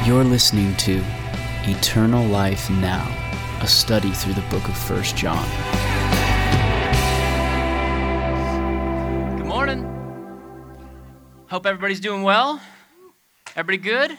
You're listening to Eternal Life Now, a study through the book of 1 John. Good morning. Hope everybody's doing well. Everybody good?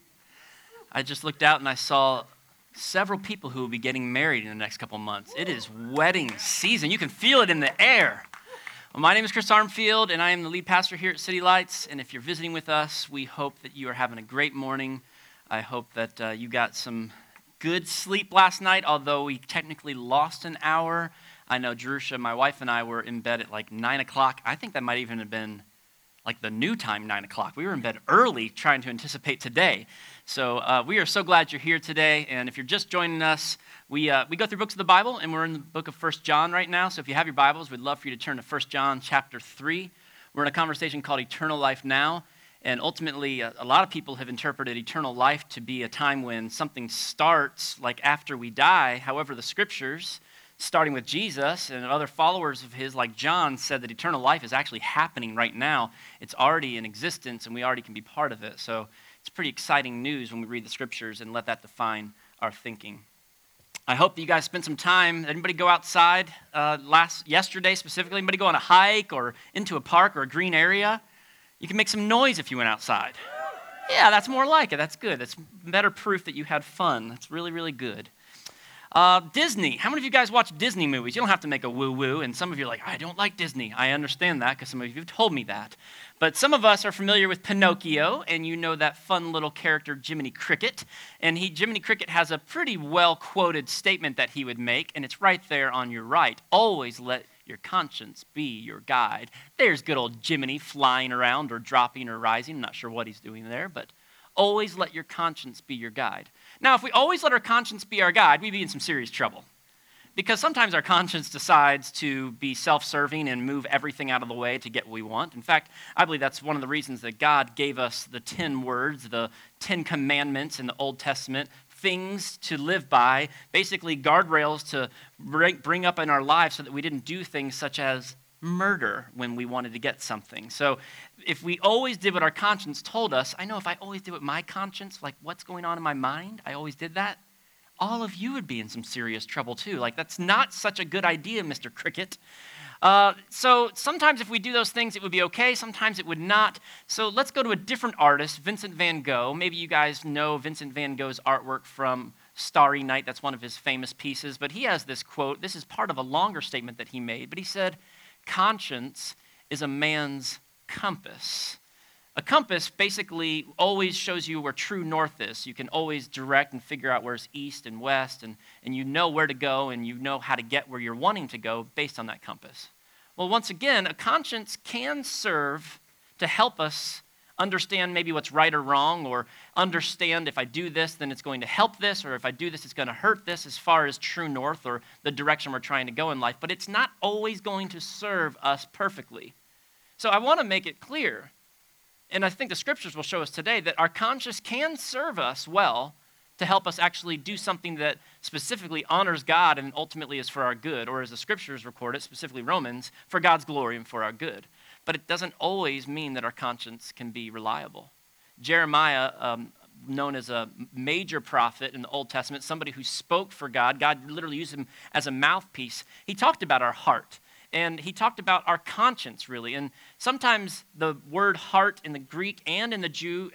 I just looked out and I saw several people who will be getting married in the next couple months. It is wedding season. You can feel it in the air. Well, my name is Chris Armfield, and I am the lead pastor here at City Lights. And if you're visiting with us, we hope that you are having a great morning. I hope that you got some good sleep last night, although we technically lost an hour. I know Jerusha, my wife, and I were in bed at like 9 o'clock. I think that might even have been like the new time, 9 o'clock. We were in bed early trying to anticipate today. So we are so glad you're here today. And if you're just joining us, we go through books of the Bible, and we're in the book of 1 John right now. So if you have your Bibles, we'd love for you to turn to 1 John chapter 3. We're in a conversation called Eternal Life Now. And ultimately, a lot of people have interpreted eternal life to be a time when something starts like after we die. However, the scriptures, starting with Jesus and other followers of his like John, said that eternal life is actually happening right now. It's already in existence, and we already can be part of it. So it's pretty exciting news when we read the scriptures and let that define our thinking. I hope that you guys spent some time. Anybody go outside yesterday specifically? Anybody go on a hike or into a park or a green area? You can make some noise if you went outside. Yeah, that's more like it. That's good. That's better proof that you had fun. That's really, really good. Disney. How many of you guys watch Disney movies? You don't have to make a woo-woo, and some of you are like, I don't like Disney. I understand that because some of you have told me that. But some of us are familiar with Pinocchio, and you know that fun little character, Jiminy Cricket. And Jiminy Cricket has a pretty well-quoted statement that he would make, and it's right there on your right. Always let your conscience be your guide. There's good old Jiminy flying around or dropping or rising. I'm not sure what he's doing there, but always let your conscience be your guide. Now, if we always let our conscience be our guide, we'd be in some serious trouble. Because sometimes our conscience decides to be self-serving and move everything out of the way to get what we want. In fact, I believe that's one of the reasons that God gave us the 10 words, the 10 commandments in the Old Testament, things to live by, basically guardrails to bring up in our lives so that we didn't do things such as murder when we wanted to get something. So if we always did what our conscience told us, I know if I always did what my conscience, like what's going on in my mind, I always did that, all of you would be in some serious trouble too. Like that's not such a good idea, Mr. Cricket. So sometimes if we do those things, it would be okay. Sometimes it would not. So let's go to a different artist, Vincent van Gogh. Maybe you guys know Vincent van Gogh's artwork from Starry Night. That's one of his famous pieces. But he has this quote. This is part of a longer statement that he made. But he said, conscience is a man's compass. A compass basically always shows you where true north is. You can always direct and figure out where's east and west, and you know where to go, and you know how to get where you're wanting to go based on that compass. Well, once again, a conscience can serve to help us understand maybe what's right or wrong, or understand if I do this, then it's going to help this, or if I do this, it's going to hurt this as far as true north or the direction we're trying to go in life. But it's not always going to serve us perfectly. So I want to make it clear, and I think the scriptures will show us today that our conscience can serve us well to help us actually do something that specifically honors God and ultimately is for our good, or as the scriptures record it, specifically Romans, for God's glory and for our good. But it doesn't always mean that our conscience can be reliable. Jeremiah, known as a major prophet in the Old Testament, somebody who spoke for God, God literally used him as a mouthpiece. He talked about our heart. And he talked about our conscience, really. And sometimes the word heart in the Greek and in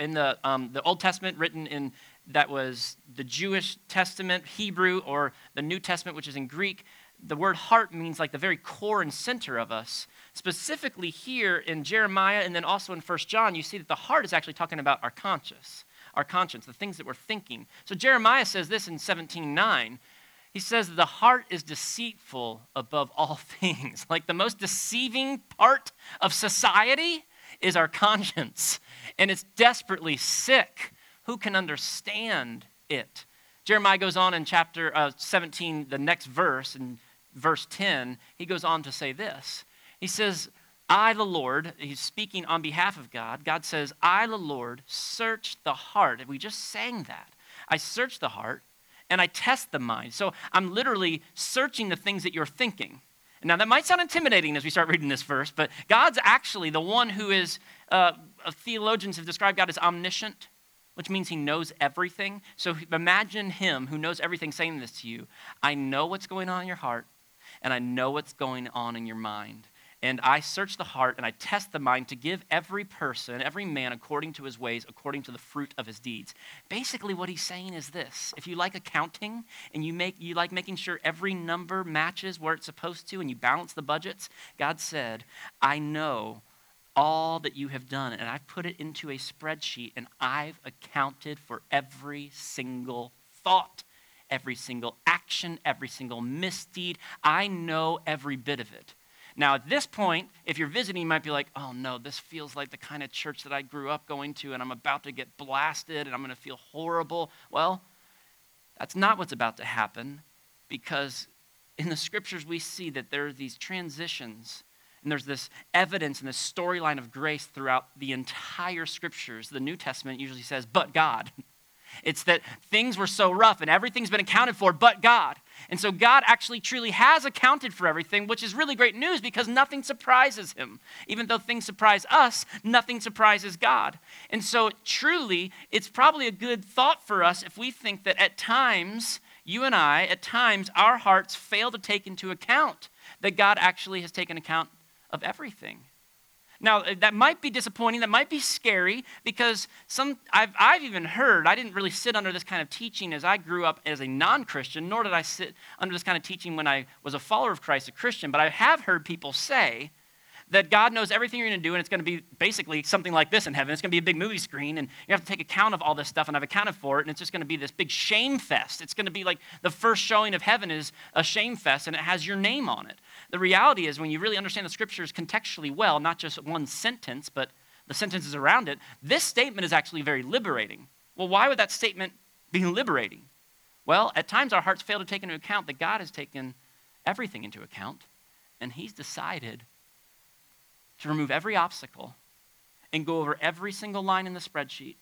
the Old Testament written in, that was the Jewish Testament, Hebrew, or the New Testament, which is in Greek, the word heart means like the very core and center of us. Specifically here in Jeremiah and then also in 1 John, you see that the heart is actually talking about our conscience, the things that we're thinking. So Jeremiah says this in 17:9. He says the heart is deceitful above all things. Like the most deceiving part of society is our conscience. And it's desperately sick. Who can understand it? Jeremiah goes on in chapter 17, the next verse, in verse 10, he goes on to say this. He says, I, the Lord, he's speaking on behalf of God. God says, I, the Lord, search the heart. And we just sang that. I search the heart and I test the mind. So I'm literally searching the things that you're thinking. Now, that might sound intimidating as we start reading this verse, but God's actually the one who is, theologians have described God as omniscient, which means he knows everything. So imagine him who knows everything saying this to you. I know what's going on in your heart, and I know what's going on in your mind. And I search the heart and I test the mind to give every person, every man, according to his ways, according to the fruit of his deeds. Basically, what he's saying is this. If you like accounting and you like making sure every number matches where it's supposed to and you balance the budgets, God said, I know all that you have done, and I've put it into a spreadsheet, and I've accounted for every single thought, every single action, every single misdeed. I know every bit of it. Now, at this point, if you're visiting, you might be like, oh no, this feels like the kind of church that I grew up going to, and I'm about to get blasted, and I'm going to feel horrible. Well, that's not what's about to happen, because in the scriptures we see that there are these transitions, and there's this evidence and this storyline of grace throughout the entire scriptures. The New Testament usually says, but God. It's that things were so rough and everything's been accounted for but God. And so God actually truly has accounted for everything, which is really great news because nothing surprises him. Even though things surprise us, nothing surprises God. And so truly, it's probably a good thought for us if we think that at times, you and I, at times, our hearts fail to take into account that God actually has taken account of everything. Now, that might be disappointing, that might be scary, because I've even heard, I didn't really sit under this kind of teaching as I grew up as a non-Christian, nor did I sit under this kind of teaching when I was a follower of Christ, a Christian, but I have heard people say that God knows everything you're going to do, and it's going to be basically something like this in heaven. It's going to be a big movie screen, and you have to take account of all this stuff, and I've accounted for it, and it's just going to be this big shame fest. It's going to be like the first showing of heaven is a shame fest, and it has your name on it. The reality is when you really understand the scriptures contextually well, not just one sentence, but the sentences around it, this statement is actually very liberating. Well, why would that statement be liberating? Well, at times our hearts fail to take into account that God has taken everything into account, and he's decided to remove every obstacle and go over every single line in the spreadsheet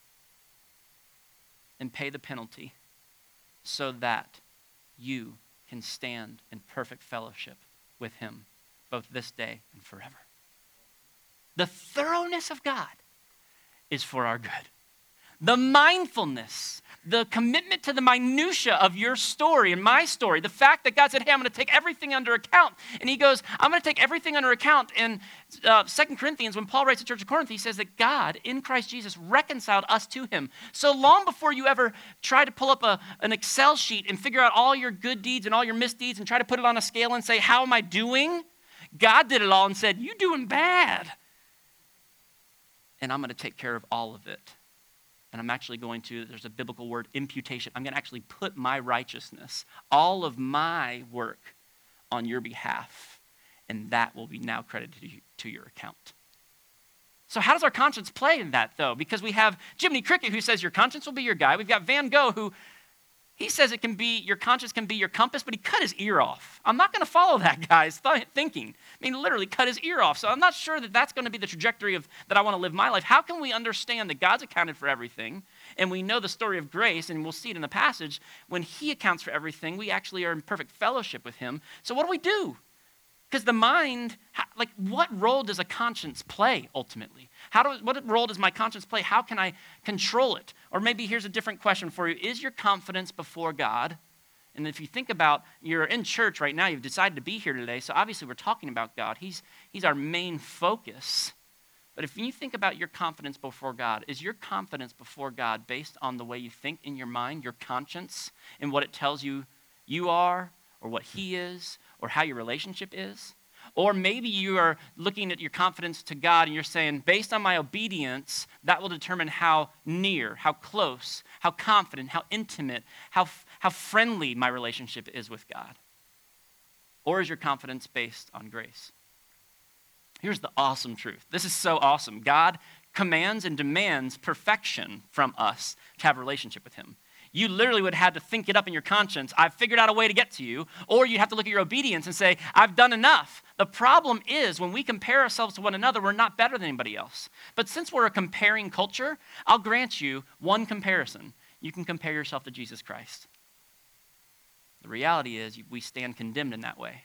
and pay the penalty so that you can stand in perfect fellowship with him both this day and forever. The thoroughness of God is for our good. The mindfulness, the commitment to the minutia of your story and my story, the fact that God said, hey, I'm going to take everything under account. And he goes, I'm going to take everything under account. In 2 Corinthians, when Paul writes to the church of Corinth, he says that God, in Christ Jesus, reconciled us to him. So long before you ever try to pull up an Excel sheet and figure out all your good deeds and all your misdeeds and try to put it on a scale and say, how am I doing? God did it all and said, you're doing bad. And I'm going to take care of all of it. And I'm actually going to, there's a biblical word, imputation. I'm going to actually put my righteousness, all of my work on your behalf, and that will be now credited to your account. So how does our conscience play in that, though? Because we have Jiminy Cricket, who says your conscience will be your guide. We've got Van Gogh, who he says it can be, your conscience can be your compass, but he cut his ear off. I'm not going to follow that guy's thinking. I mean, literally cut his ear off. So I'm not sure that that's going to be the trajectory of that I want to live my life. How can we understand that God's accounted for everything, and we know the story of grace, and we'll see it in the passage, when he accounts for everything, we actually are in perfect fellowship with him. So what do we do? Because the mind, like, what role does a conscience play ultimately? What role does my conscience play? How can I control it? Or maybe here's a different question for you. Is your confidence before God? And if you think about, you're in church right now, you've decided to be here today, so obviously we're talking about God. He's our main focus. But if you think about your confidence before God, is your confidence before God based on the way you think in your mind, your conscience, and what it tells you you are, or what he is, or how your relationship is? Or maybe you are looking at your confidence to God and you're saying, based on my obedience, that will determine how near, how close, how confident, how intimate, how friendly my relationship is with God. Or is your confidence based on grace? Here's the awesome truth. This is so awesome. God commands and demands perfection from us to have a relationship with him. You literally would have to think it up in your conscience. I've figured out a way to get to you. Or you have to look at your obedience and say, I've done enough. The problem is when we compare ourselves to one another, we're not better than anybody else. But since we're a comparing culture, I'll grant you one comparison. You can compare yourself to Jesus Christ. The reality is we stand condemned in that way.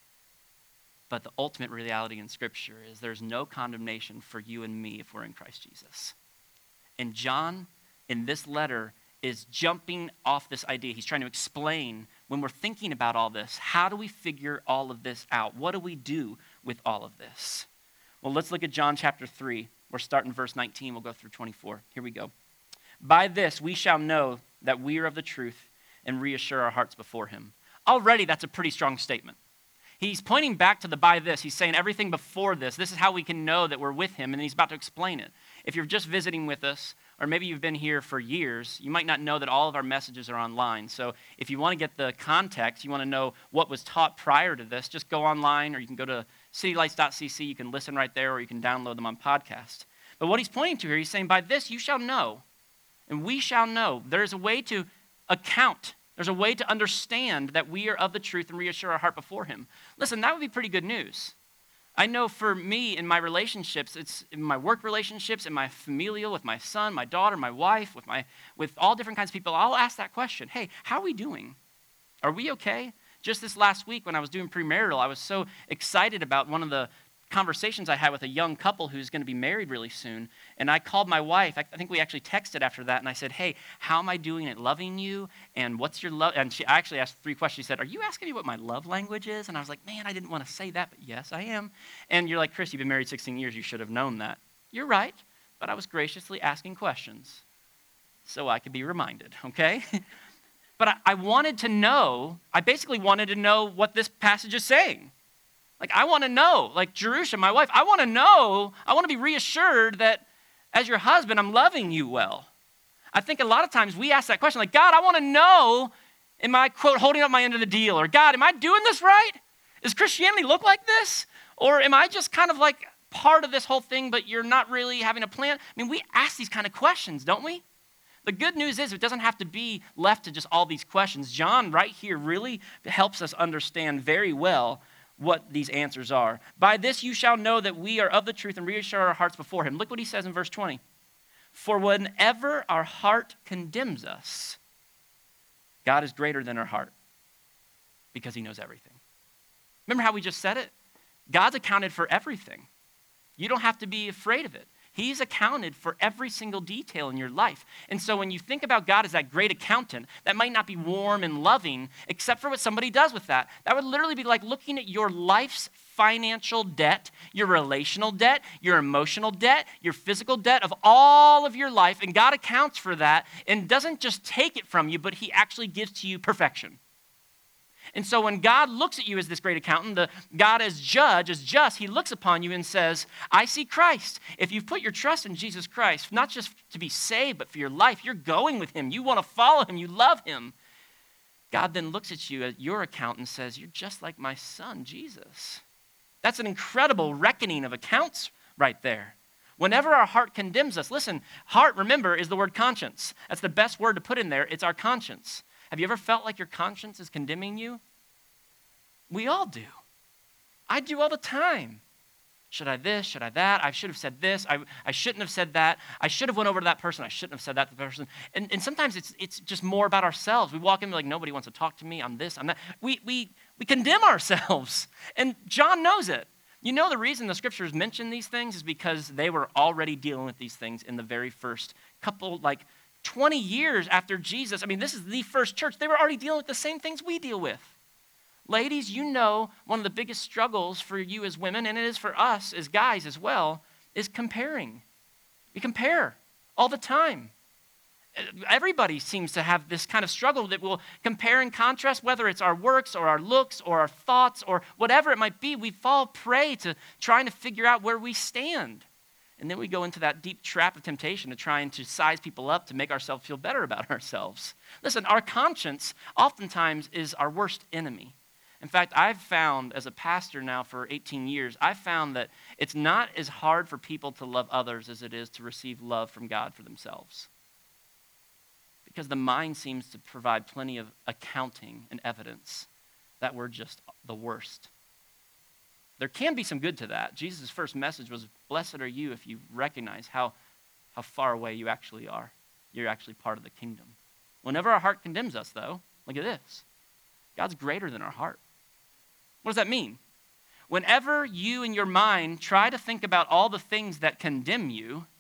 But the ultimate reality in Scripture is there's no condemnation for you and me if we're in Christ Jesus. And John, in this letter is jumping off this idea. He's trying to explain, when we're thinking about all this, how do we figure all of this out? What do we do with all of this? Well, let's look at John chapter 3. We're starting verse 19. We'll go through 24. Here we go. By this we shall know that we are of the truth and reassure our hearts before him. Already, that's a pretty strong statement. He's pointing back to the by this. He's saying everything before this. This is how we can know that we're with him, and he's about to explain it. If you're just visiting with us, or maybe you've been here for years, you might not know that all of our messages are online. So if you want to get the context, you want to know what was taught prior to this, just go online, or you can go to citylights.cc. You can listen right there, or you can download them on podcast. But what he's pointing to here, he's saying, by this you shall know, and we shall know. There's a way to account. There's a way to understand that we are of the truth and reassure our heart before him. Listen, that would be pretty good news. I know for me in my relationships, it's in my work relationships, in my familial, with my son, my daughter, my wife, with all different kinds of people, I'll ask that question. Hey, how are we doing? Are we okay? Just this last week when I was doing premarital, I was so excited about one of the conversations I had with a young couple who's going to be married really soon. And I called my wife. I think we actually texted after that. And I said, hey, how am I doing at loving you? And what's your love? And I actually asked 3 questions. She said, are you asking me what my love language is? And I was like, man, I didn't want to say that, but yes, I am. And you're like, Chris, you've been married 16 years. You should have known that. You're right. But I was graciously asking questions so I could be reminded, okay? But I wanted to know, I basically wanted to know what this passage is saying. Like, I want to know, like Jerusha, my wife, I want to know, I want to be reassured that as your husband, I'm loving you well. I think a lot of times we ask that question, like, God, I want to know, am I, quote, holding up my end of the deal? Or, God, am I doing this right? Does Christianity look like this? Or am I just kind of like part of this whole thing, but you're not really having a plan? I mean, we ask these kind of questions, don't we? The good news is it doesn't have to be left to just all these questions. John right here really helps us understand very well what these answers are. By this you shall know that we are of the truth and reassure our hearts before him. Look what he says in verse 20. For whenever our heart condemns us, God is greater than our heart because he knows everything. Remember how we just said it? God's accounted for everything. You don't have to be afraid of it. He's accounted for every single detail in your life. And so when you think about God as that great accountant, that might not be warm and loving, except for what somebody does with that. That would literally be like looking at your life's financial debt, your relational debt, your emotional debt, your physical debt of all of your life. And God accounts for that and doesn't just take it from you, but he actually gives to you perfection. And so when God looks at you as this great accountant, the God as judge, as just, he looks upon you and says, I see Christ. If you've put your trust in Jesus Christ, not just to be saved, but for your life, you're going with him. You want to follow him. You love him. God then looks at you as your accountant and says, you're just like my son, Jesus. That's an incredible reckoning of accounts right there. Whenever our heart condemns us, listen, heart, remember, is the word conscience. That's the best word to put in there. It's our conscience. Have you ever felt like your conscience is condemning you? We all do. I do all the time. Should I this? Should I that? I should have said this. I shouldn't have said that. I should have went over to that person. I shouldn't have said that to the person. And sometimes it's just more about ourselves. We walk in and be like, nobody wants to talk to me. I'm this, I'm that. We condemn ourselves. And John knows it. You know the reason the scriptures mention these things is because they were already dealing with these things in the very first couple, 20 years after Jesus. I mean, this is the first church. They were already dealing with the same things we deal with. Ladies, you know one of the biggest struggles for you as women, and it is for us as guys as well, is comparing. We compare all the time. Everybody seems to have this kind of struggle that will compare and contrast, whether it's our works or our looks or our thoughts or whatever it might be. We fall prey to trying to figure out where we stand. And then we go into that deep trap of temptation of trying to size people up to make ourselves feel better about ourselves. Listen, our conscience oftentimes is our worst enemy. In fact, I've found, as a pastor now for 18 years, I've found that it's not as hard for people to love others as it is to receive love from God for themselves. Because the mind seems to provide plenty of accounting and evidence that we're just the worst. There can be some good to that. Jesus' first message was, blessed are you if you recognize how far away you actually are. You're actually part of the kingdom. Whenever our heart condemns us, though, look at this. God's greater than our heart. What does that mean? Whenever you in your mind try to think about all the things that condemn you,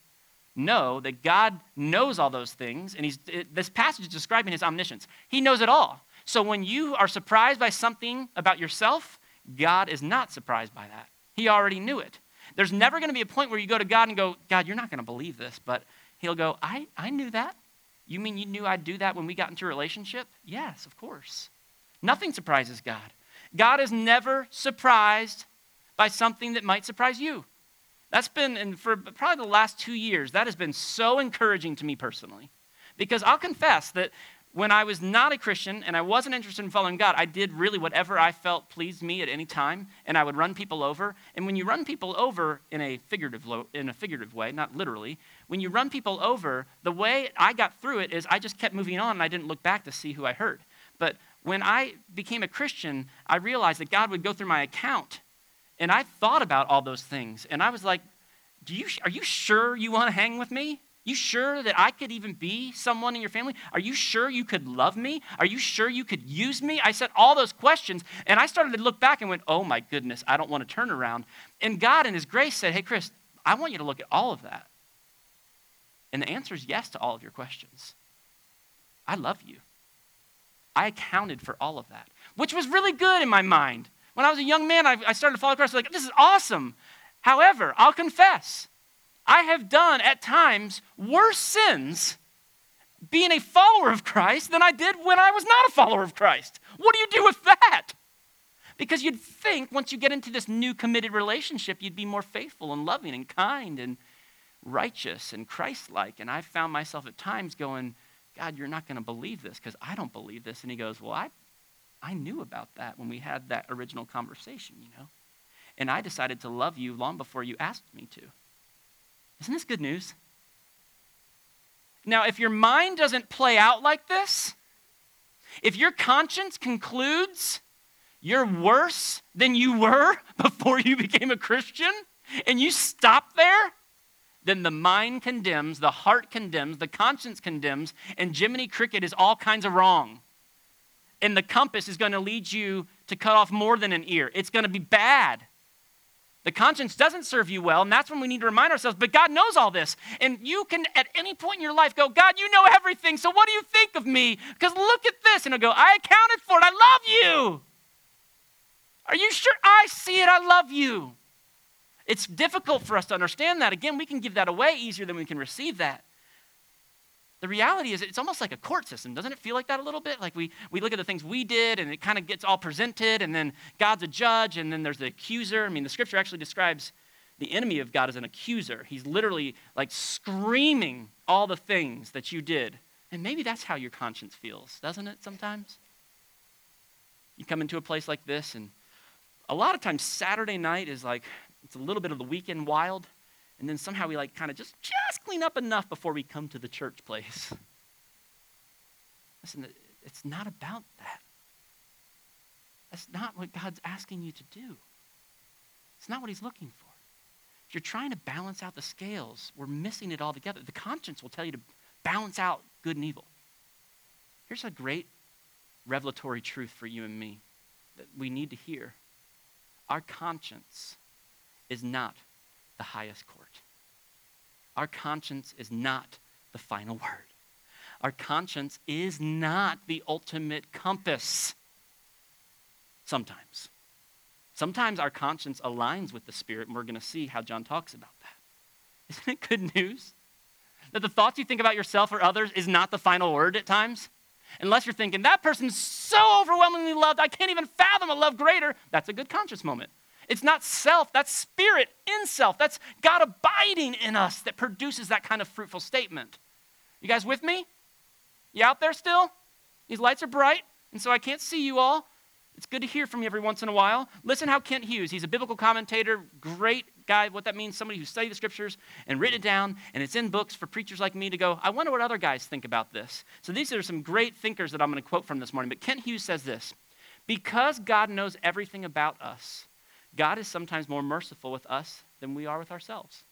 know that God knows all those things, and this passage is describing his omniscience. He knows it all. So when you are surprised by something about yourself, God is not surprised by that. He already knew it. There's never going to be a point where you go to God and go, God, you're not going to believe this, but he'll go, I knew that. You mean you knew I'd do that when we got into a relationship? Yes, of course. Nothing surprises God. God is never surprised by something that might surprise you. That's been, and for probably the last 2 years, that has been so encouraging to me personally. Because I'll confess that when I was not a Christian and I wasn't interested in following God, I did really whatever I felt pleased me at any time, and I would run people over. And when you run people over in a figurative way, not literally, when you run people over, the way I got through it is I just kept moving on and I didn't look back to see who I hurt. But when I became a Christian, I realized that God would go through my account, and I thought about all those things, and I was like, are you sure you want to hang with me? You sure that I could even be someone in your family? Are you sure you could love me? Are you sure you could use me? I said all those questions, and I started to look back and went, oh my goodness, I don't want to turn around. And God in his grace said, hey, Chris, I want you to look at all of that. And the answer is yes to all of your questions. I love you. I accounted for all of that, which was really good in my mind. When I was a young man, I started to follow Christ. I was like, this is awesome. However, I'll confess, I have done at times worse sins being a follower of Christ than I did when I was not a follower of Christ. What do you do with that? Because you'd think once you get into this new committed relationship, you'd be more faithful and loving and kind and righteous and Christ-like. And I found myself at times going, God, you're not going to believe this because I don't believe this. And he goes, well, I knew about that when we had that original conversation, And I decided to love you long before you asked me to. Isn't this good news? Now, if your mind doesn't play out like this, if your conscience concludes you're worse than you were before you became a Christian, and you stop there, then the mind condemns, the heart condemns, the conscience condemns, and Jiminy Cricket is all kinds of wrong. And the compass is going to lead you to cut off more than an ear. It's going to be bad. The conscience doesn't serve you well, and that's when we need to remind ourselves, but God knows all this. And you can, at any point in your life, go, God, you know everything, so what do you think of me? Because look at this. And I'll go, I accounted for it. I love you. Are you sure? I see it. I love you. It's difficult for us to understand that. Again, we can give that away easier than we can receive that. The reality is it's almost like a court system. Doesn't it feel like that a little bit? Like we look at the things we did and it kind of gets all presented, and then God's a judge, and then there's the accuser. I mean, the scripture actually describes the enemy of God as an accuser. He's literally like screaming all the things that you did. And maybe that's how your conscience feels, doesn't it sometimes? You come into a place like this, and a lot of times Saturday night is like, it's a little bit of the weekend wild. And then somehow we like kind of just clean up enough before we come to the church place. Listen, it's not about that. That's not what God's asking you to do. It's not what he's looking for. If you're trying to balance out the scales, we're missing it all together. The conscience will tell you to balance out good and evil. Here's a great revelatory truth for you and me that we need to hear. Our conscience is not the highest court. Our conscience is not the final word. Our conscience is not the ultimate compass. Sometimes. Sometimes our conscience aligns with the Spirit, and we're going to see how John talks about that. Isn't it good news? That the thoughts you think about yourself or others is not the final word at times? Unless you're thinking, that person's so overwhelmingly loved, I can't even fathom a love greater. That's a good conscience moment. It's not self, that's spirit in self. That's God abiding in us that produces that kind of fruitful statement. You guys with me? You out there still? These lights are bright, and so I can't see you all. It's good to hear from you every once in a while. Listen how Kent Hughes, he's a biblical commentator, great guy. What that means, somebody who studied the scriptures and written it down, and it's in books for preachers like me to go, I wonder what other guys think about this. So these are some great thinkers that I'm going to quote from this morning. But Kent Hughes says this: because God knows everything about us, God is sometimes more merciful with us than we are with ourselves.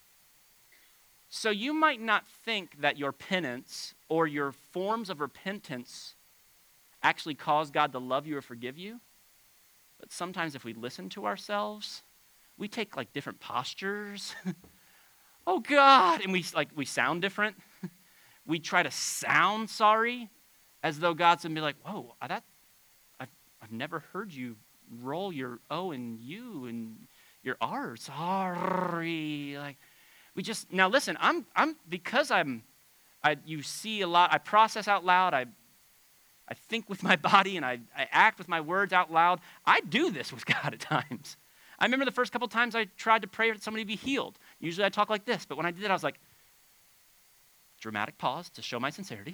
So you might not think that your penance or your forms of repentance actually cause God to love you or forgive you, but sometimes if we listen to ourselves, we take like different postures. oh God. And we sound different. We try to sound sorry as though God's going to be like, whoa, I've never heard you roll your O and U and your R. Sorry. Like, now listen, you see a lot, I process out loud, I think with my body and I act with my words out loud. I do this with God at times. I remember the first couple times I tried to pray for somebody to be healed. Usually I talk like this, but when I did it, I was like, dramatic pause to show my sincerity.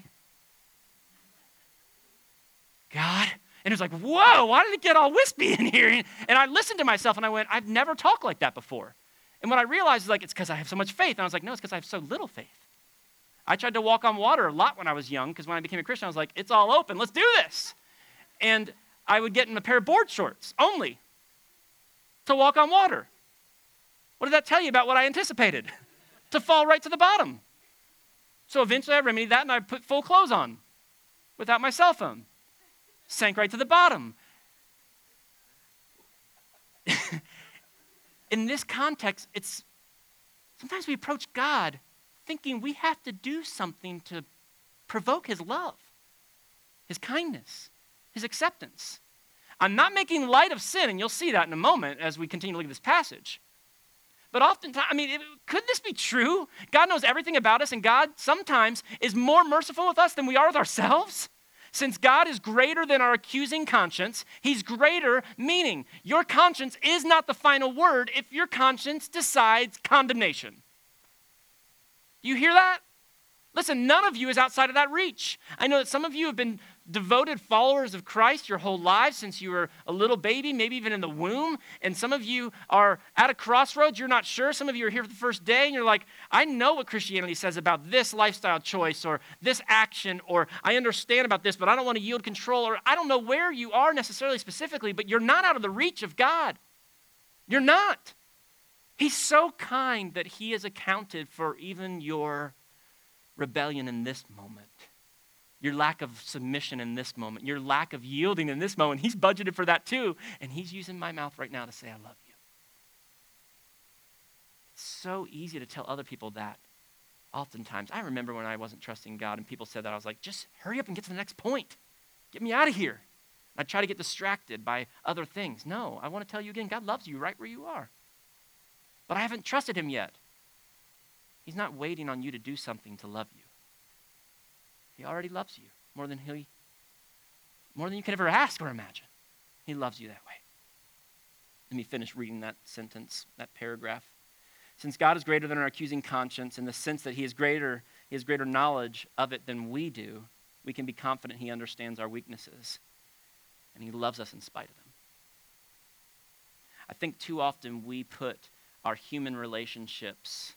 God. And it was like, whoa, why did it get all wispy in here? And I listened to myself and I went, I've never talked like that before. And what I realized is it's because I have so much faith. And I was like, no, it's because I have so little faith. I tried to walk on water a lot when I was young because when I became a Christian, I was like, it's all open, let's do this. And I would get in a pair of board shorts only to walk on water. What did that tell you about what I anticipated? To fall right to the bottom. So eventually I remedied that and I put full clothes on without my cell phone. Sank right to the bottom. In this context, sometimes we approach God thinking we have to do something to provoke his love, his kindness, his acceptance. I'm not making light of sin, and you'll see that in a moment as we continue to look at this passage. But oftentimes, could this be true? God knows everything about us, and God sometimes is more merciful with us than we are with ourselves? Since God is greater than our accusing conscience, he's greater, meaning your conscience is not the final word if your conscience decides condemnation. You hear that? Listen, none of you is outside of that reach. I know that some of you have been devoted followers of Christ your whole lives since you were a little baby, maybe even in the womb. And some of you are at a crossroads. You're not sure. Some of you are here for the first day and you're like, I know what Christianity says about this lifestyle choice or this action, or I understand about this, but I don't want to yield control, or I don't know where you are necessarily specifically, but you're not out of the reach of God. You're not. He's so kind that he has accounted for even your rebellion in this moment, your lack of submission in this moment, your lack of yielding in this moment. He's budgeted for that too, and he's using my mouth right now to say, I love you. It's so easy to tell other people that. Oftentimes, I remember when I wasn't trusting God and people said that, I was like, just hurry up and get to the next point. Get me out of here. I try to get distracted by other things. No, I want to tell you again, God loves you right where you are. But I haven't trusted him yet. He's not waiting on you to do something to love you. He already loves you more than you can ever ask or imagine. He loves you that way. Let me finish reading that sentence, that paragraph. Since God is greater than our accusing conscience in the sense that he has greater knowledge of it than we do, we can be confident he understands our weaknesses and he loves us in spite of them. I think too often we put our human relationships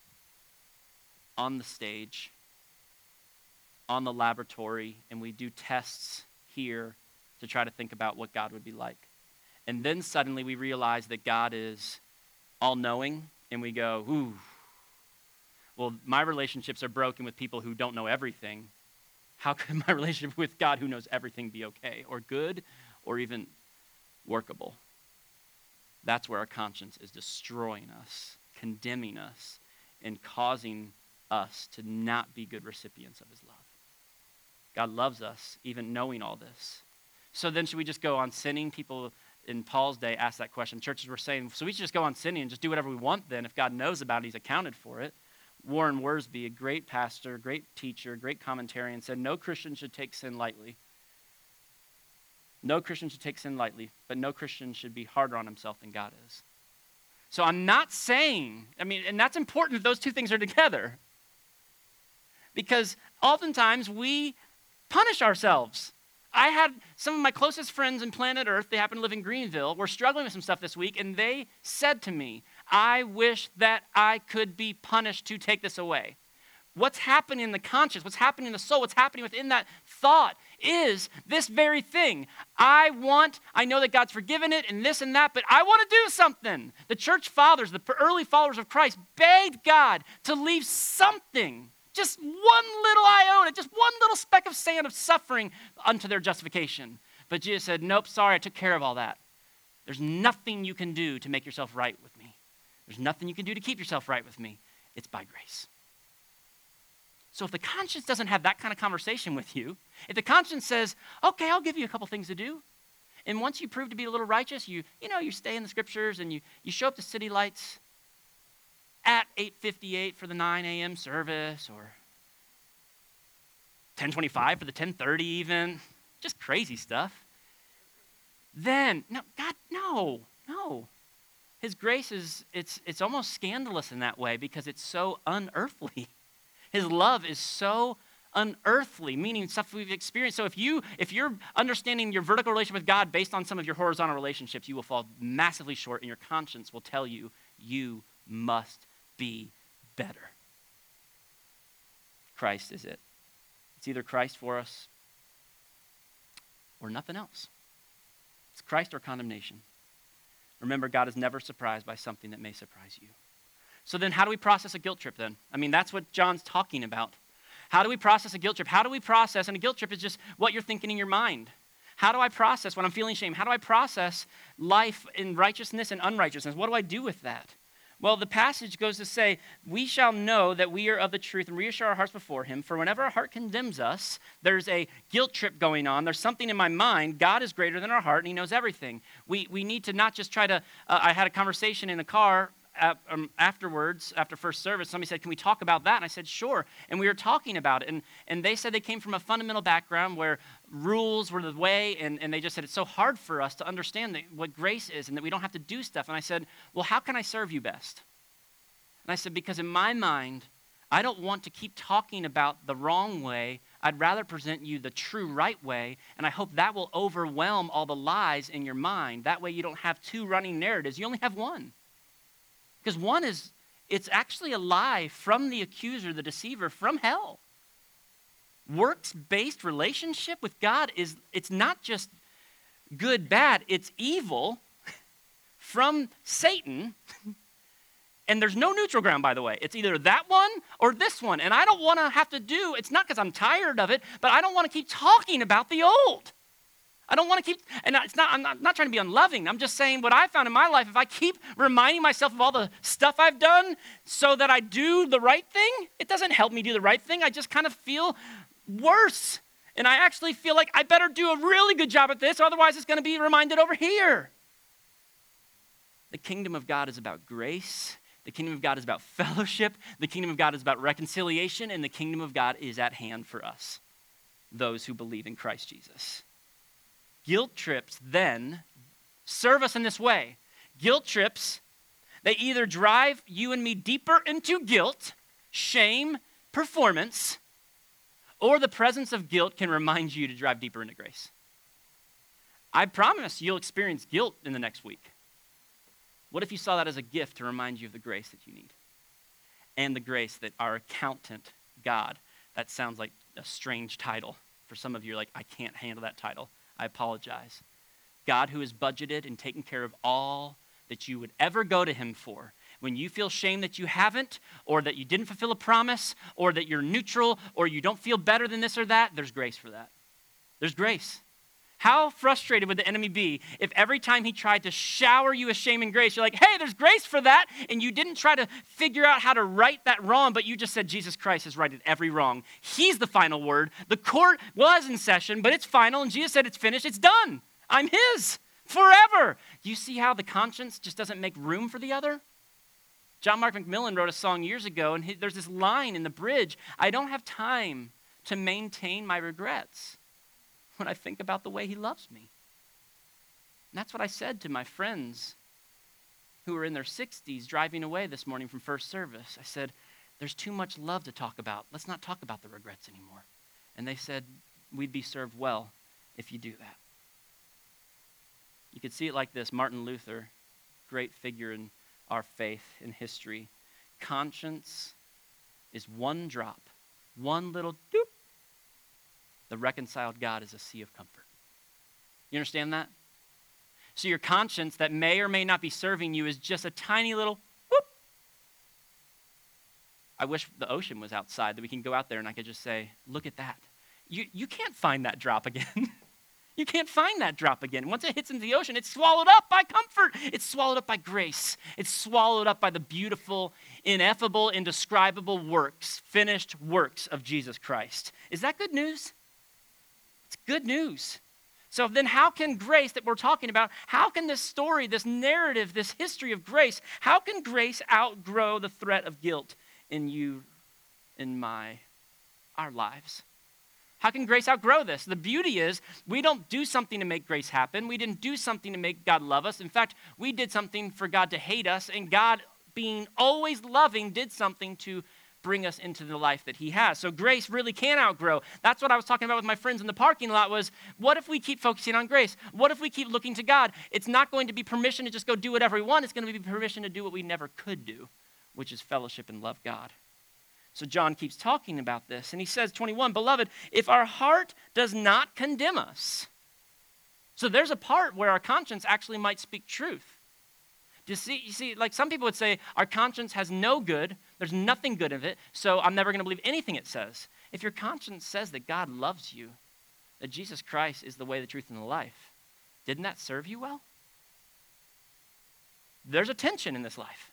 on the stage, on the laboratory, and we do tests here to try to think about what God would be like. And then suddenly we realize that God is all-knowing, and we go, ooh, well, my relationships are broken with people who don't know everything. How could my relationship with God who knows everything be okay, or good, or even workable? That's where our conscience is destroying us, condemning us, and causing us to not be good recipients of his love. God loves us, even knowing all this. So then should we just go on sinning? People in Paul's day asked that question. Churches were saying, so we should just go on sinning and just do whatever we want then. If God knows about it, he's accounted for it. Warren Wiersbe, a great pastor, great teacher, great commentarian, said no Christian should take sin lightly. No Christian should take sin lightly, but no Christian should be harder on himself than God is. So I'm not saying, and that's important that those two things are together. Because oftentimes we punish ourselves. I had some of my closest friends in planet Earth, they happen to live in Greenville, were struggling with some stuff this week, and they said to me, I wish that I could be punished to take this away. What's happening in the conscience, what's happening in the soul, what's happening within that thought is this very thing. I know that God's forgiven it and this and that, but I want to do something. The church fathers, the early followers of Christ, begged God to leave something, just one little iota, just one little speck of sand of suffering unto their justification. But Jesus said, nope, sorry, I took care of all that. There's nothing you can do to make yourself right with me. There's nothing you can do to keep yourself right with me. It's by grace. So if the conscience doesn't have that kind of conversation with you, if the conscience says, okay, I'll give you a couple things to do, and once you prove to be a little righteous, you stay in the scriptures and you show up to City Lights at 8:58 for the 9 a.m. service, or 10:25 for the 10:30 even, just crazy stuff. Then, no, God, no. His grace it's almost scandalous in that way because it's so unearthly. His love is so unearthly, meaning stuff we've experienced. So if you're understanding your vertical relationship with God based on some of your horizontal relationships, you will fall massively short, and your conscience will tell you, you must be better. Christ is it. It's either Christ for us or nothing else. It's Christ or condemnation. Remember, God is never surprised by something that may surprise you. So then how do we process a guilt trip then? I mean, that's what John's talking about. How do we process a guilt trip? How do we process, and a guilt trip is just what you're thinking in your mind. How do I process when I'm feeling shame? How do I process life in righteousness and unrighteousness? What do I do with that? Well, the passage goes to say, we shall know that we are of the truth and reassure our hearts before him. For whenever our heart condemns us, there's a guilt trip going on. There's something in my mind. God is greater than our heart, and he knows everything. We need to not just try to, I had a conversation in the car afterwards, after first service. Somebody said, can we talk about that? And I said, sure. And we were talking about it. And they said they came from a fundamental background where rules were the way, and they just said it's so hard for us to understand what grace is and that we don't have to do stuff. And I said, well, how can I serve you best? And I said, because in my mind, I don't want to keep talking about the wrong way. I'd rather present you the true right way, and I hope that will overwhelm all the lies in your mind. That way you don't have two running narratives. You only have one. Because one it's actually a lie from the accuser, the deceiver, from hell. Works-based relationship with God it's not just good, bad, it's evil from Satan. And there's no neutral ground, by the way. It's either that one or this one. And I don't want to have to it's not because I'm tired of it, but I don't want to keep talking about the old. I don't want to keep, and I'm not trying to be unloving. I'm just saying what I found in my life, if I keep reminding myself of all the stuff I've done so that I do the right thing, it doesn't help me do the right thing. I just kind of feel worse. And I actually feel like I better do a really good job at this, otherwise it's going to be reminded over here. The kingdom of God is about grace. The kingdom of God is about fellowship. The kingdom of God is about reconciliation. And the kingdom of God is at hand for us, those who believe in Christ Jesus. Guilt trips then serve us in this way. Guilt trips, they either drive you and me deeper into guilt, shame, performance, or the presence of guilt can remind you to drive deeper into grace. I promise you'll experience guilt in the next week. What if you saw that as a gift to remind you of the grace that you need? And the grace that our accountant, God, that sounds like a strange title. For some of you, you're like, I can't handle that title. I apologize. God who has budgeted and taken care of all that you would ever go to him for. When you feel shame that you haven't, or that you didn't fulfill a promise, or that you're neutral, or you don't feel better than this or that, there's grace for that. There's grace. How frustrated would the enemy be if every time he tried to shower you with shame and grace, you're like, hey, there's grace for that, and you didn't try to figure out how to right that wrong, but you just said Jesus Christ has righted every wrong. He's the final word. The court was in session, but it's final, and Jesus said it's finished. It's done. I'm his forever. Do you see how the conscience just doesn't make room for the other? John Mark McMillan wrote a song years ago, and there's this line in the bridge, I don't have time to maintain my regrets when I think about the way he loves me. And that's what I said to my friends who were in their 60s driving away this morning from first service. I said, there's too much love to talk about. Let's not talk about the regrets anymore. And they said, we'd be served well if you do that. You could see it like this. Martin Luther, great figure in our faith in history. Conscience is one drop, one little doop. The reconciled God is a sea of comfort. You understand that? So your conscience that may or may not be serving you is just a tiny little whoop. I wish the ocean was outside that we can go out there and I could just say, look at that. You can't find that drop again. You can't find that drop again. Once it hits into the ocean, it's swallowed up by comfort. It's swallowed up by grace. It's swallowed up by the beautiful, ineffable, indescribable works, finished works of Jesus Christ. Is that good news? It's good news. So then how can grace that we're talking about, how can this story, this narrative, this history of grace, how can grace outgrow the threat of guilt in you, in our lives? How can grace outgrow this? The beauty is we don't do something to make grace happen. We didn't do something to make God love us. In fact, we did something for God to hate us, and God, being always loving, did something to bring us into the life that he has. So grace really can outgrow. That's what I was talking about with my friends in the parking lot was, what if we keep focusing on grace? What if we keep looking to God? It's not going to be permission to just go do whatever we want. It's going to be permission to do what we never could do, which is fellowship and love God. So John keeps talking about this, and he says, 21, beloved, if our heart does not condemn us. So there's a part where our conscience actually might speak truth. You see, like some people would say, our conscience has no good, there's nothing good of it, so I'm never going to believe anything it says. If your conscience says that God loves you, that Jesus Christ is the way, the truth, and the life, didn't that serve you well? There's a tension in this life.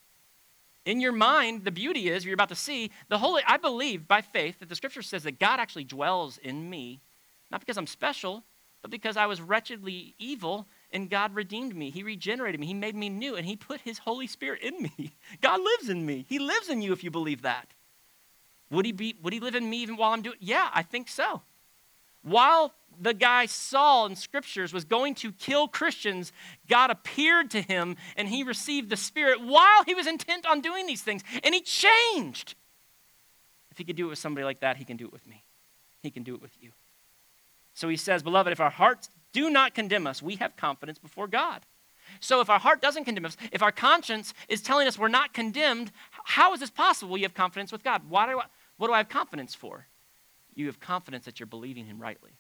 In your mind, the beauty is, you're about to see, I believe by faith that the scripture says that God actually dwells in me, not because I'm special, but because I was wretchedly evil and God redeemed me. He regenerated me. He made me new, and he put his Holy Spirit in me. God lives in me. He lives in you if you believe that. Would he live in me even while I'm doing it? Yeah, I think so. While the guy Saul in scriptures was going to kill Christians, God appeared to him and he received the Spirit while he was intent on doing these things, and he changed. If he could do it with somebody like that, he can do it with me. He can do it with you. So he says, beloved, if our hearts do not condemn us, we have confidence before God. So if our heart doesn't condemn us, if our conscience is telling us we're not condemned, how is this possible? You have confidence with God. What do I have confidence for? You have confidence that you're believing him rightly.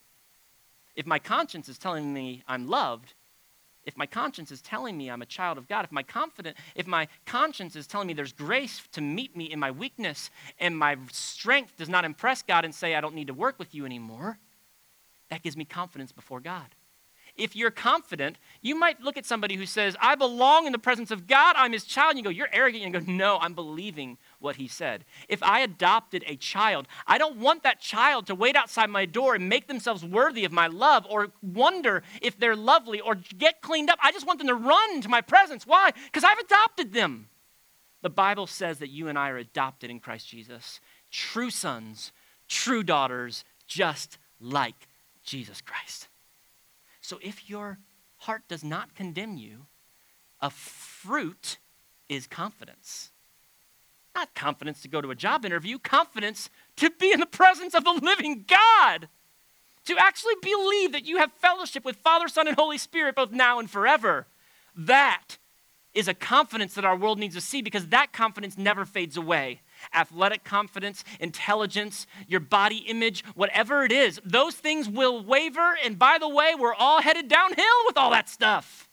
If my conscience is telling me I'm loved, if my conscience is telling me I'm a child of God, if my conscience is telling me there's grace to meet me in my weakness, and my strength does not impress God and say I don't need to work with you anymore, that gives me confidence before God. If you're confident, you might look at somebody who says, I belong in the presence of God, I'm his child, and you go, you're arrogant, and you go, no, I'm believing what he said. If I adopted a child, I don't want that child to wait outside my door and make themselves worthy of my love or wonder if they're lovely or get cleaned up. I just want them to run into my presence. Why? Because I've adopted them. The Bible says that you and I are adopted in Christ Jesus. True sons, true daughters, just like Jesus Christ. So if your heart does not condemn you, a fruit is confidence. Not confidence to go to a job interview, confidence to be in the presence of the living God. To actually believe that you have fellowship with Father, Son, and Holy Spirit both now and forever. That is a confidence that our world needs to see, because that confidence never fades away. Athletic confidence, intelligence, your body image, whatever it is, those things will waver. And by the way, we're all headed downhill with all that stuff.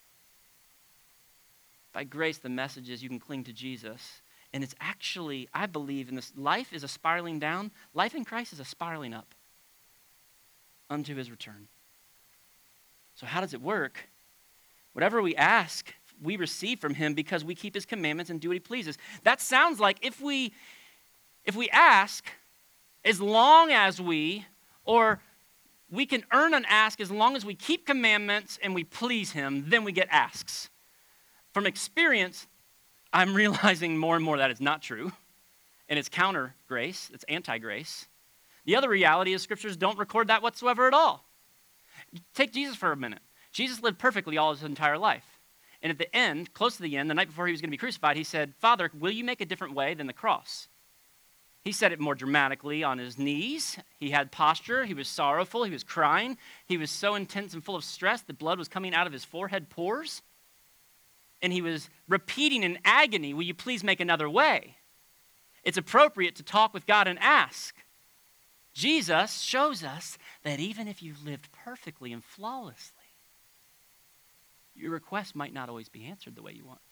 By grace, the message is you can cling to Jesus. And it's actually, I believe in this, life is a spiraling down. Life in Christ is a spiraling up unto his return. So how does it work? Whatever we ask, we receive from him because we keep his commandments and do what he pleases. That sounds like if we ask, as long as we can earn an ask as long as we keep commandments and we please him, then we get asks. From experience, I'm realizing more and more that is not true. And it's counter grace, it's anti-grace. The other reality is scriptures don't record that whatsoever at all. Take Jesus for a minute. Jesus lived perfectly all his entire life. And at the end, close to the end, the night before he was going to be crucified, he said, Father, will you make a different way than the cross? He said it more dramatically on his knees. He had posture. He was sorrowful. He was crying. He was so intense and full of stress that blood was coming out of his forehead pores. And he was repeating in agony, will you please make another way? It's appropriate to talk with God and ask. Jesus shows us that even if you lived perfectly and flawlessly, your request might not always be answered the way you want.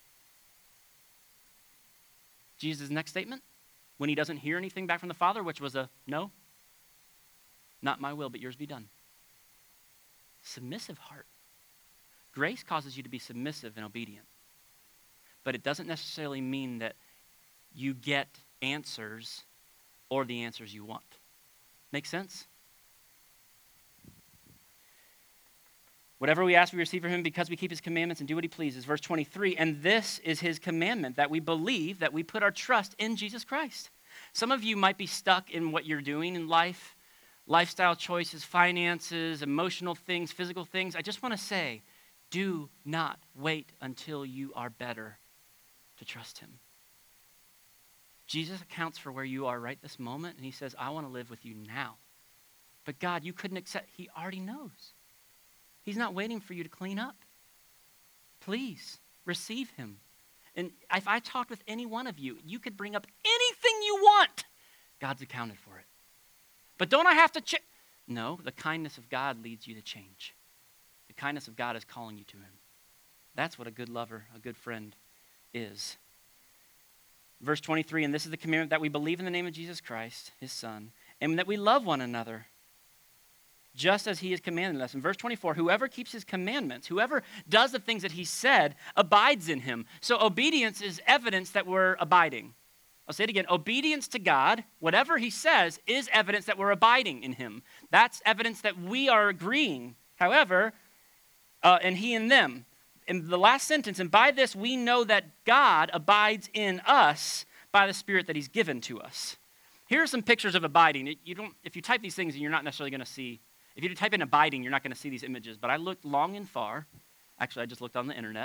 Jesus' next statement, when he doesn't hear anything back from the Father, which was a no, not my will, but yours be done. submissive heart. Grace causes you to be submissive and obedient. But it doesn't necessarily mean that you get answers or the answers you want. Make sense? Whatever we ask, we receive from him because we keep his commandments and do what he pleases. Verse 23, and this is his commandment, that we believe, that we put our trust in Jesus Christ. Some of you might be stuck in what you're doing in life, lifestyle choices, finances, emotional things, physical things. I just want to say, do not wait until you are better to trust him. Jesus accounts for where you are right this moment, and he says, I want to live with you now. But God, you couldn't accept, he already knows. He's not waiting for you to clean up. Please, receive him. And if I talked with any one of you, you could bring up anything you want. God's accounted for it. But don't I have to change? No, the kindness of God leads you to change. The kindness of God is calling you to him. That's what a good lover, a good friend is. Verse 23, and this is the commandment, that we believe in the name of Jesus Christ, his son, and that we love one another, just as he has commanded us. In verse 24, whoever keeps his commandments, whoever does the things that he said, abides in him. So obedience is evidence that we're abiding. I'll say it again. Obedience to God, whatever he says, is evidence that we're abiding in him. That's evidence that we are agreeing. However, and he in them. In the last sentence, and by this we know that God abides in us by the Spirit that he's given to us. Here are some pictures of abiding. If you type these things, you're not necessarily going to see. If you type in abiding, you're not going to see these images. But I looked long and far. Actually, I just looked on the internet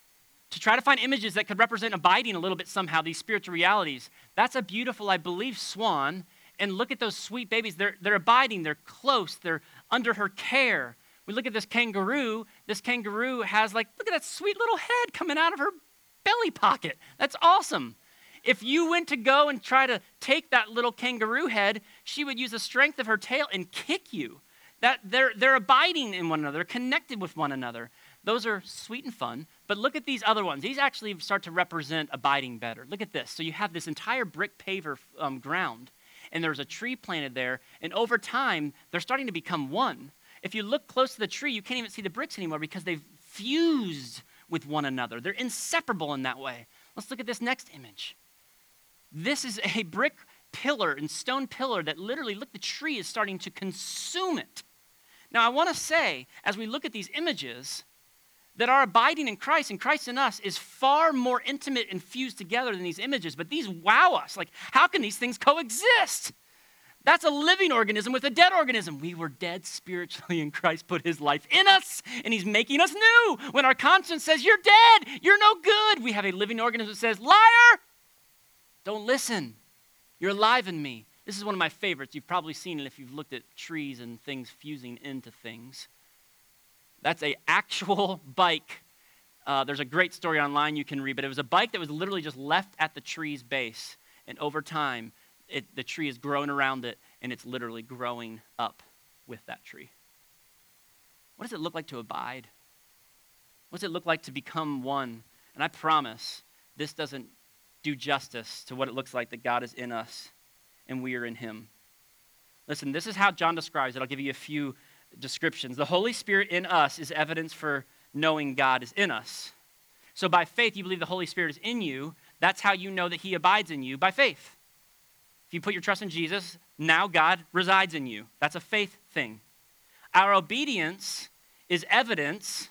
to try to find images that could represent abiding a little bit somehow, these spiritual realities. That's a beautiful, I believe, swan. And look at those sweet babies. They're abiding. They're close. They're under her care. We look at this kangaroo. This kangaroo has look at that sweet little head coming out of her belly pocket. That's awesome. If you went to go and try to take that little kangaroo head, she would use the strength of her tail and kick you. That they're abiding in one another, they're connected with one another. Those are sweet and fun, but look at these other ones. These actually start to represent abiding better. Look at this. So you have this entire brick paver ground, and there's a tree planted there, and over time, they're starting to become one. If you look close to the tree, you can't even see the bricks anymore because they've fused with one another. They're inseparable in that way. Let's look at this next image. This is a brick pillar and stone pillar that literally, look, the tree is starting to consume it. Now, I want to say, as we look at these images, that our abiding in Christ and Christ in us is far more intimate and fused together than these images, but these wow us. How can these things coexist? That's a living organism with a dead organism. We were dead spiritually, and Christ put his life in us, and he's making us new. When our conscience says, you're dead, you're no good, we have a living organism that says, liar, don't listen. You're alive in me. This is one of my favorites. You've probably seen it if you've looked at trees and things fusing into things. That's an actual bike. There's a great story online you can read, but it was a bike that was literally just left at the tree's base, and over time, the tree is growing around it, and it's literally growing up with that tree. What does it look like to abide? What does it look like to become one? And I promise this doesn't do justice to what it looks like that God is in us and we are in him. Listen, this is how John describes it. I'll give you a few descriptions. The Holy Spirit in us is evidence for knowing God is in us. So by faith, you believe the Holy Spirit is in you. That's how you know that he abides in you, by faith. If you put your trust in Jesus, now God resides in you. That's a faith thing. Our obedience is evidence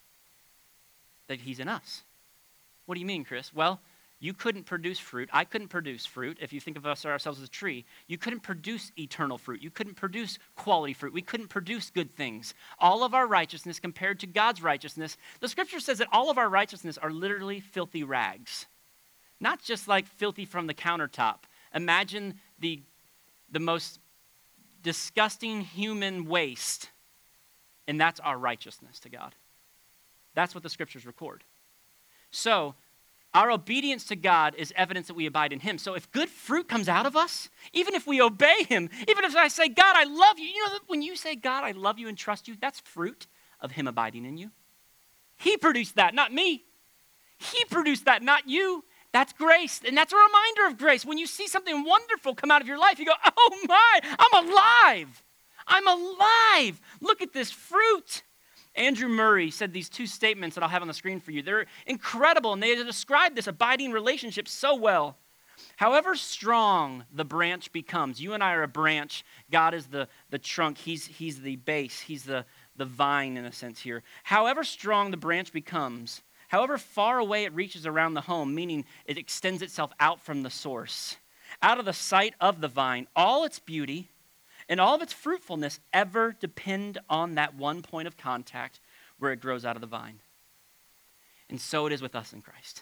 that he's in us. What do you mean, Chris? Well, you couldn't produce fruit. I couldn't produce fruit. If you think of ourselves as a tree, you couldn't produce eternal fruit. You couldn't produce quality fruit. We couldn't produce good things. All of our righteousness compared to God's righteousness, the scripture says that all of our righteousness are literally filthy rags. Not just like filthy from the countertop. Imagine the most disgusting human waste, and that's our righteousness to God. That's what the scriptures record. So, our obedience to God is evidence that we abide in him. So if good fruit comes out of us, even if we obey him, even if I say, God, I love you, you know, when you say, God, I love you and trust you, that's fruit of him abiding in you. He produced that, not me. He produced that, not you. That's grace, and that's a reminder of grace. When you see something wonderful come out of your life, you go, oh my, I'm alive. I'm alive. Look at this fruit. Andrew Murray said these two statements that I'll have on the screen for you. They're incredible, and they describe this abiding relationship so well. However strong the branch becomes, you and I are a branch, God is the trunk, he's the base, he's the vine in a sense here. However strong the branch becomes, however far away it reaches around the home, meaning it extends itself out from the source, out of the sight of the vine, all its beauty and all of its fruitfulness ever depend on that one point of contact where it grows out of the vine. And so it is with us in Christ.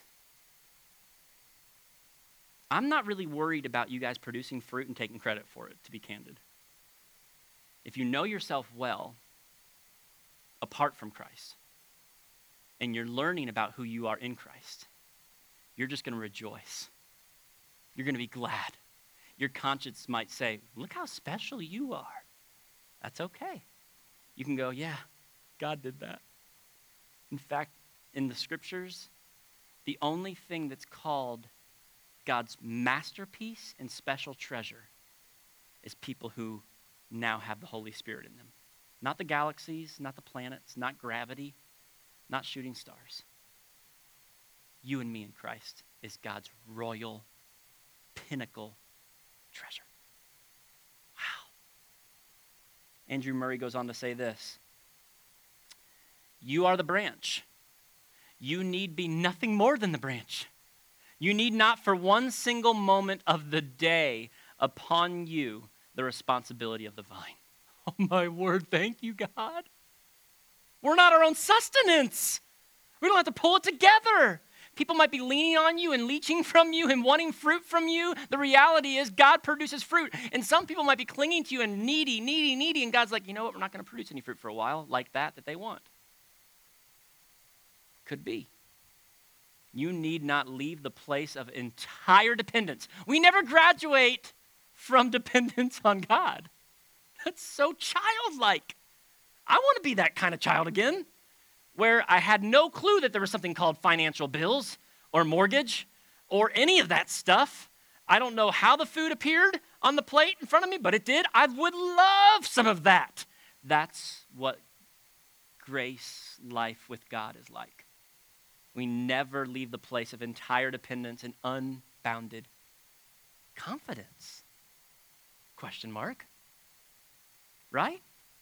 I'm not really worried about you guys producing fruit and taking credit for it, to be candid. If you know yourself well, apart from Christ, and you're learning about who you are in Christ, you're just going to rejoice. You're going to be glad. Your conscience might say, look how special you are. That's okay. You can go, yeah, God did that. In fact, in the scriptures, the only thing that's called God's masterpiece and special treasure is people who now have the Holy Spirit in them. Not the galaxies, not the planets, not gravity, not shooting stars. You and me in Christ is God's royal pinnacle treasure. Wow. Andrew Murray goes on to say this. You are the branch. You need be nothing more than the branch. You need not for one single moment of the day upon you the responsibility of the vine. Oh my word, thank you, God. We're not our own sustenance. We don't have to pull it together. People might be leaning on you and leeching from you and wanting fruit from you. The reality is God produces fruit. And some people might be clinging to you and needy. And God's like, you know what? We're not going to produce any fruit for a while like that they want. Could be. You need not leave the place of entire dependence. We never graduate from dependence on God. That's so childlike. I want to be that kind of child again, where I had no clue that there was something called financial bills or mortgage or any of that stuff. I don't know how the food appeared on the plate in front of me, but it did. I would love some of that. That's what grace life with God is like. We never leave the place of entire dependence and unbounded confidence. Question mark. Right?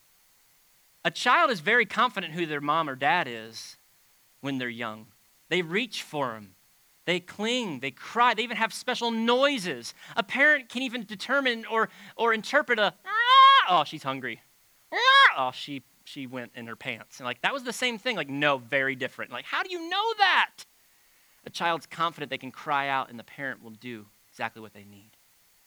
A child is very confident who their mom or dad is when they're young. They reach for them. They cling. They cry. They even have special noises. A parent can even determine or interpret oh, she's hungry. Oh, she went in her pants. And like, that was the same thing. Like, no, very different. Like, how do you know that? A child's confident they can cry out and the parent will do exactly what they need.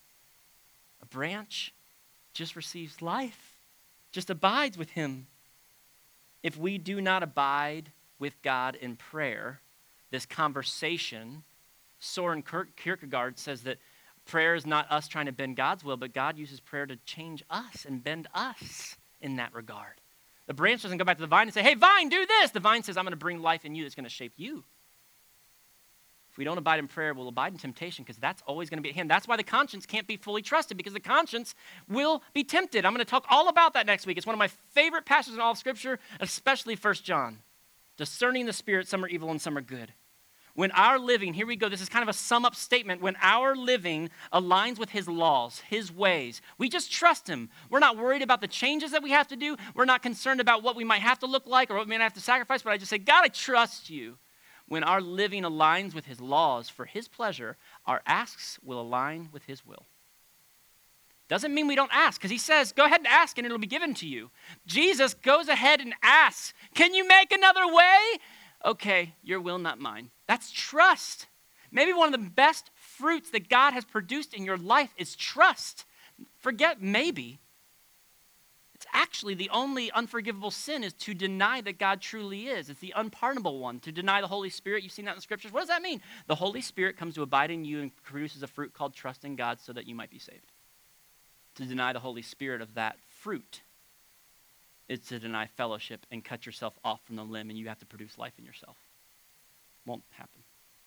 A branch just receives life, just abides with him. If we do not abide with God in prayer, this conversation, Soren Kierkegaard says that prayer is not us trying to bend God's will, but God uses prayer to change us and bend us in that regard. The branch doesn't go back to the vine and say, hey, vine, do this. The vine says, I'm going to bring life in you that's going to shape you. If we don't abide in prayer, we'll abide in temptation because that's always going to be at hand. That's why the conscience can't be fully trusted because the conscience will be tempted. I'm going to talk all about that next week. It's one of my favorite passages in all of Scripture, especially 1 John. Discerning the Spirit, some are evil and some are good. When our living, here we go, this is kind of a sum-up statement. When our living aligns with his laws, his ways, we just trust him. We're not worried about the changes that we have to do. We're not concerned about what we might have to look like or what we might have to sacrifice, but I just say, God, I trust you. When our living aligns with his laws for his pleasure, our asks will align with his will. Doesn't mean we don't ask, because he says, go ahead and ask and it'll be given to you. Jesus goes ahead and asks, can you make another way? Okay, your will, not mine. That's trust. Maybe one of the best fruits that God has produced in your life is trust. Forget maybe. It's actually the only unforgivable sin is to deny that God truly is. It's the unpardonable one, to deny the Holy Spirit. You've seen that in the scriptures. What does that mean? The Holy Spirit comes to abide in you and produces a fruit called trust in God so that you might be saved. To deny the Holy Spirit of that fruit is to deny fellowship and cut yourself off from the limb, and you have to produce life in yourself. Won't happen.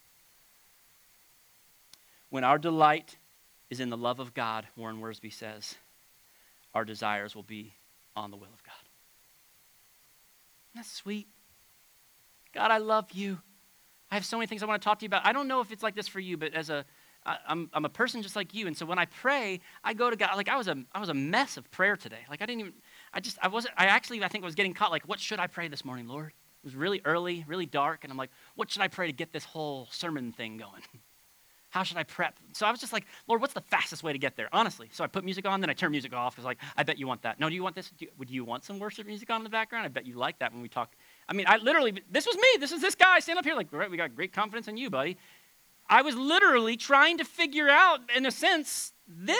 When our delight is in the love of God, Warren Wiersbe says, our desires will be on the will of God. That's sweet. God, I love you. I have so many things I want to talk to you about. I don't know if it's like this for you, but I'm a person just like you, and so when I pray, I go to God. Like I was a mess of prayer today. Like I think I was getting caught. Like, what should I pray this morning, Lord? It was really early, really dark, and I'm like, what should I pray to get this whole sermon thing going? How should I prep? So I was just like, Lord, what's the fastest way to get there? Honestly. So I put music on, then I turn music off. Because like, I bet you want that. No, do you want this? Would you want some worship music on in the background? I bet you like that when we talk. I mean, this was me. This is this guy standing up here like, we got great confidence in you, buddy. I was literally trying to figure out, in a sense,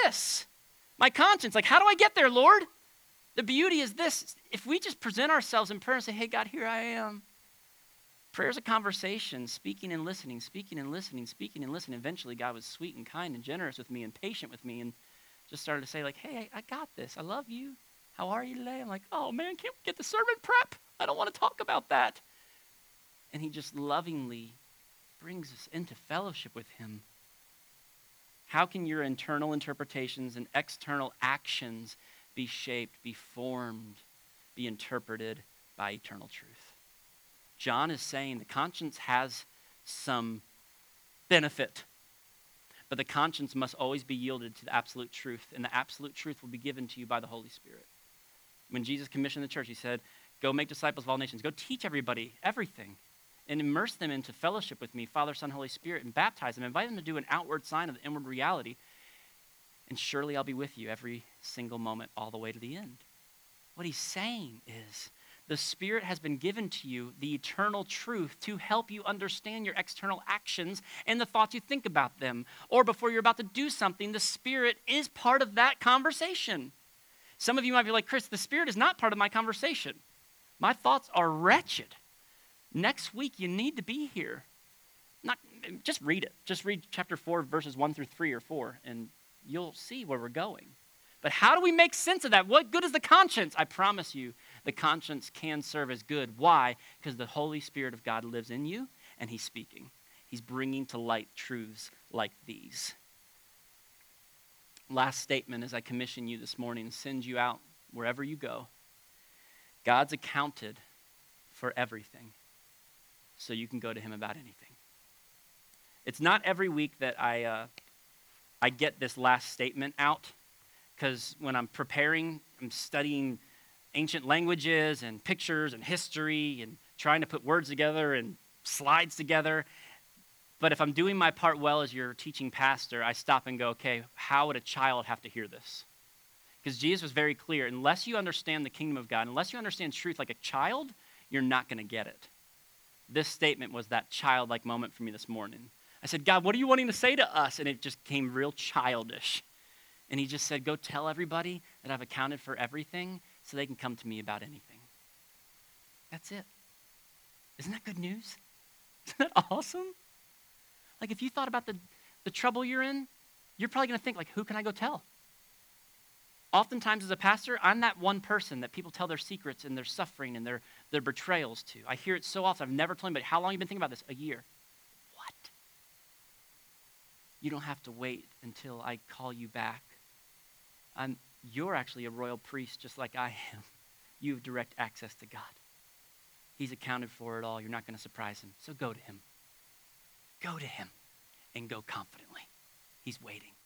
my conscience. Like, how do I get there, Lord? The beauty is this. If we just present ourselves in prayer and say, hey, God, here I am. Prayer's a conversation, speaking and listening, speaking and listening, speaking and listening. Eventually, God was sweet and kind and generous with me and patient with me and just started to say, like, hey, I got this. I love you. How are you today? I'm like, oh, man, can't we get the sermon prep? I don't want to talk about that. And he just lovingly brings us into fellowship with him. How can your internal interpretations and external actions be shaped, be formed, be interpreted by eternal truth? John is saying the conscience has some benefit, but the conscience must always be yielded to the absolute truth, and the absolute truth will be given to you by the Holy Spirit. When Jesus commissioned the church, he said, go make disciples of all nations. Go teach everybody everything and immerse them into fellowship with me, Father, Son, Holy Spirit, and baptize them. Invite them to do an outward sign of the inward reality, and surely I'll be with you every single moment all the way to the end. What he's saying is, the Spirit has been given to you, the eternal truth, to help you understand your external actions and the thoughts you think about them. Or before you're about to do something, the Spirit is part of that conversation. Some of you might be like, Chris, the Spirit is not part of my conversation. My thoughts are wretched. Next week, you need to be here. Just read it. Just read chapter 4, verses 1 through 3 or 4, and you'll see where we're going. But how do we make sense of that? What good is the conscience? I promise you, the conscience can serve as good. Why? Because the Holy Spirit of God lives in you, and he's speaking. He's bringing to light truths like these. Last statement as I commission you this morning and send you out wherever you go. God's accounted for everything, so you can go to him about anything. It's not every week that I get this last statement out, because when I'm preparing, I'm studying ancient languages and pictures and history and trying to put words together and slides together. But if I'm doing my part well as your teaching pastor, I stop and go, okay, how would a child have to hear this? Because Jesus was very clear, unless you understand the kingdom of God, unless you understand truth like a child, you're not going to get it. This statement was that childlike moment for me this morning. I said, God, what are you wanting to say to us? And it just came real childish. And he just said, go tell everybody that I've accounted for everything so they can come to me about anything. That's it. Isn't that good news? Isn't that awesome? Like if you thought about the trouble you're in, you're probably going to think, like, who can I go tell? Oftentimes as a pastor, I'm that one person that people tell their secrets and their suffering and their betrayals to. I hear it so often. I've never told anybody, how long have you been thinking about this? A year. What? You don't have to wait until I call you back. You're actually a royal priest just like I am. You have direct access to God. He's accounted for it all. You're not going to surprise him. So go to him. Go to him and go confidently. He's waiting.